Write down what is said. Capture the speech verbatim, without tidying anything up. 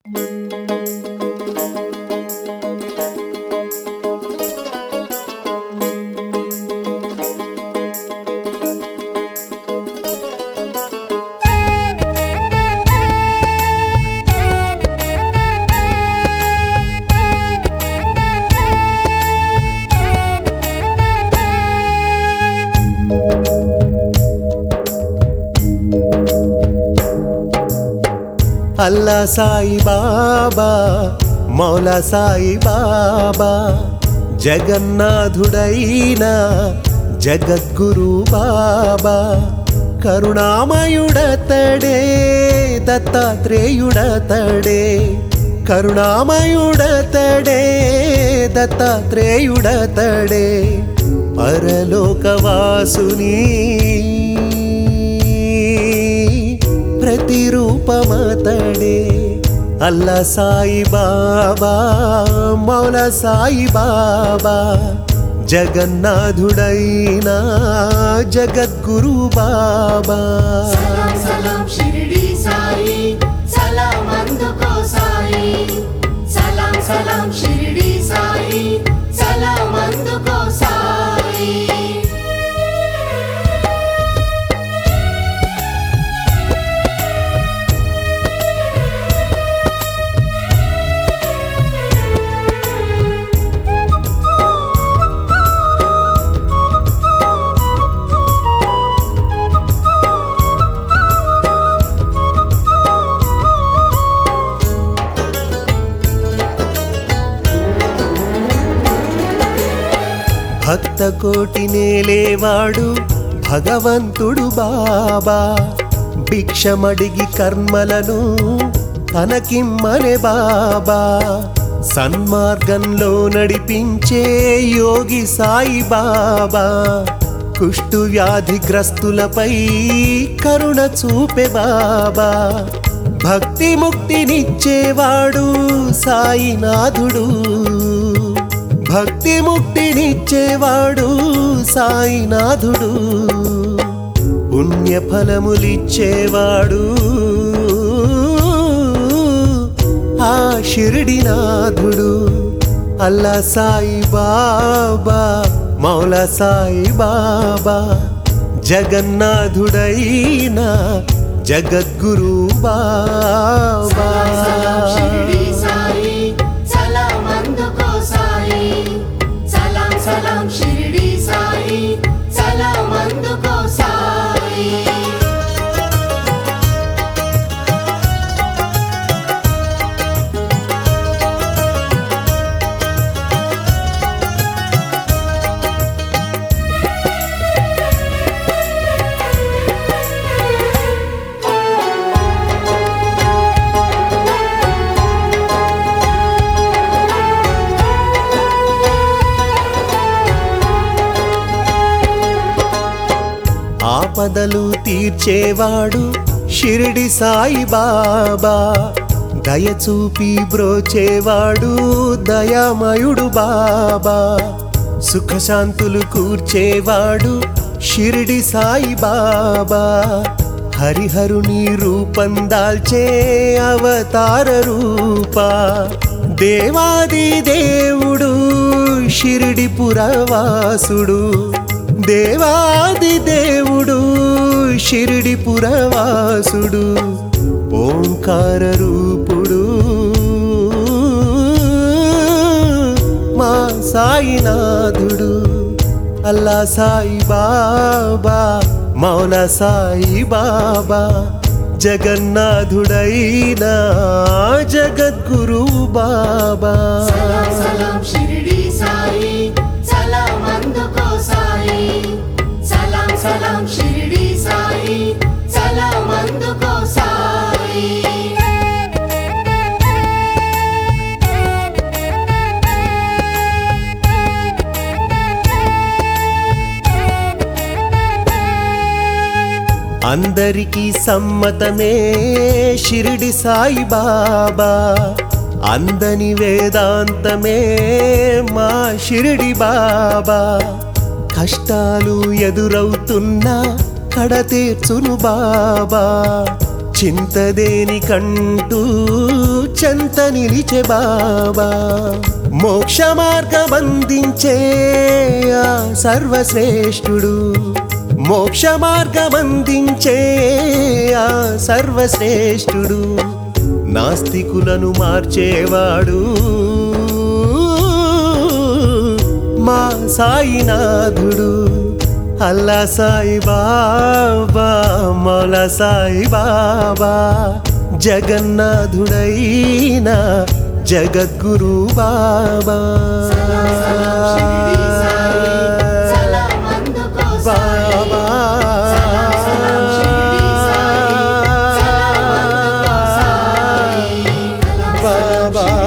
అల్లా సాయి బాబా మౌలా సాయి బాబా జగన్నాథుడైనా జగద్గురు బాబా కరుణామయుడతడే దత్తాత్రేయుడతడే కరుణామయుడతడే దత్తాత్రేయుడతడే పరలోకవాసుని ప్రతిరూపమతడే అల్లా సాయి బాబా మౌలా సాయి బాబా జగన్నాథుడైనా జగద్గురు బాబా సలాం సలాం షిరిడి సాయి సలాం అందుకో సాయి సలాం సలాం షిరిడి సాయి సలాం అందుకో సాయి భక్త కోటి నేలేవాడు భగవంతుడు బాబా భిక్షమడిగి కర్మలను తనకిమ్మనే బాబా సన్మార్గంలో నడిపించే యోగి సాయి బాబా కుష్టు వ్యాధిగ్రస్తులపై కరుణ చూపే బాబా భక్తి ముక్తినిచ్చేవాడు సాయినాథుడు భక్తి ముక్తినిచ్చేవాడు సాయినాథుడు పుణ్యఫలములిచ్చేవాడు ఆ షిరిడినాథుడు అల్లా సాయి బాబా మౌలా సాయి బాబా జగన్నాథుడైనా జగద్గురు బాబా సలాం షిరిడి సాయి సలాం అందుకో సాయి సలాం సలాం షిరిడి సాయి సలాం అందుకో సాయి ఆపదలు తీర్చేవాడు షిరిడి సాయి బాబా దయచూపి బ్రోచేవాడు దయామయుడు బాబా సుఖశాంతులు కూర్చేవాడు షిరిడి సాయి బాబా హరిహరుని రూపం దాల్చే అవతార రూపా దేవాది దేవుడు షిరిడి పురవాసుడు దేవాది దేవుడు షిరిడి పురవాసుడు ఓంకార రూపుడు మా సాయినాథుడు అల్లా సాయి బాబా మౌలా సాయి బాబా జగన్నాథుడైనా జగద్గురు బాబా సలాం సలాం షిరిడి సాయి సలాం అందుకో సాయి సలాం సలాం షిరిడి సాయి సలాం అందుకో సాయి అందరికీ సమ్మతమే షిరిడి సాయి బాబా అందని వేదాంతమే మా షిరిడి బాబా కష్టాలు ఎదురవుతున్నా కడతీర్చును బాబా చింతదేని కంటూ చెంత నిలిచే బాబా మోక్ష మార్గమందించే ఆ సర్వశ్రేష్ఠుడు మోక్ష మార్గమందించే ఆ సర్వశ్రేష్ఠుడు నాస్తికులను మార్చేవాడు మా సాయినాథుడు అల్లా సాయి బాబా మౌలా సాయి బాబా జగన్నాథుడైన జగద్గురు బాబా బాబా బాబా